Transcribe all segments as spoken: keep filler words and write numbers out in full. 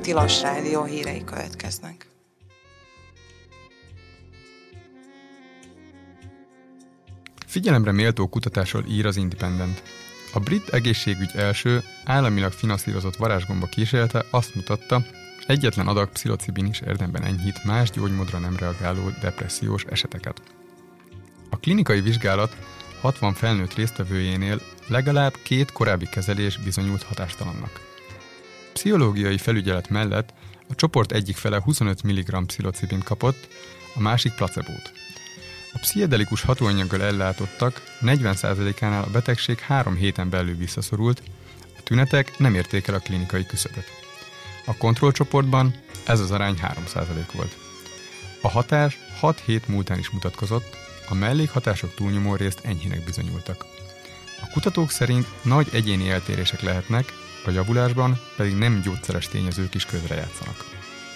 Tilos Rádió hírei következnek. Figyelemre méltó kutatásról ír az Independent. A brit egészségügy első, államilag finanszírozott varázsgomba kísérlete azt mutatta, egyetlen adag pszilocibin is érdemben enyhít más gyógymódra nem reagáló depressziós eseteket. A klinikai vizsgálat hatvan felnőtt résztvevőjénél legalább két korábbi kezelés bizonyult hatástalannak. Pszichológiai felügyelet mellett a csoport egyik fele huszonöt milligramm pszilocibint kapott, a másik placebót. A pszichedelikus hatóanyaggal ellátottak negyven százalékánál a betegség három héten belül visszaszorult, a tünetek nem érték el a klinikai küszöböt. A kontrollcsoportban ez az arány három százalék volt. A hatás hat hét múltán is mutatkozott, a mellékhatások túlnyomó részt enyhének bizonyultak. A kutatók szerint nagy egyéni eltérések lehetnek, a javulásban pedig nem gyógyszeres tényezők is közrejátszanak.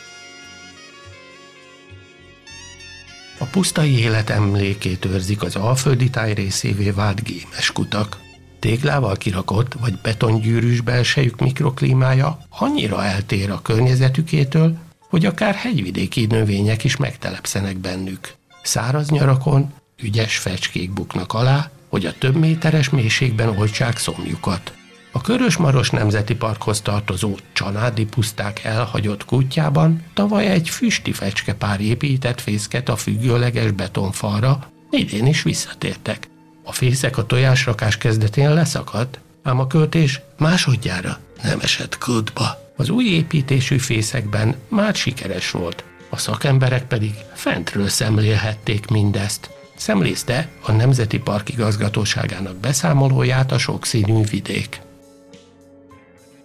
A pusztai élet emlékét őrzik az alföldi táj részévé vált gémes kutak. Téglával kirakott vagy betongyűrűs belsejük mikroklímája annyira eltér a környezetükétől, hogy akár hegyvidéki növények is megtelepszenek bennük. Száraz nyarakon ügyes fecskék buknak alá, hogy a több méteres mélységben oltsák szomjukat. A Körös-Maros Nemzeti Parkhoz tartozó Csanádi puszták elhagyott kútjában tavaly egy füsti fecskepár épített fészket a függőleges betonfalra, idén is visszatértek. A fészek a tojásrakás kezdetén leszakadt, ám a költés másodjára nem esett kódba. Az új építésű fészekben már sikeres volt, a szakemberek pedig fentről szemlélhették mindezt. Szemlézte a Nemzeti Park igazgatóságának beszámolóját a sokszínű vidék.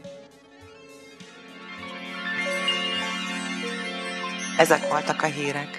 Ezek voltak a hírek.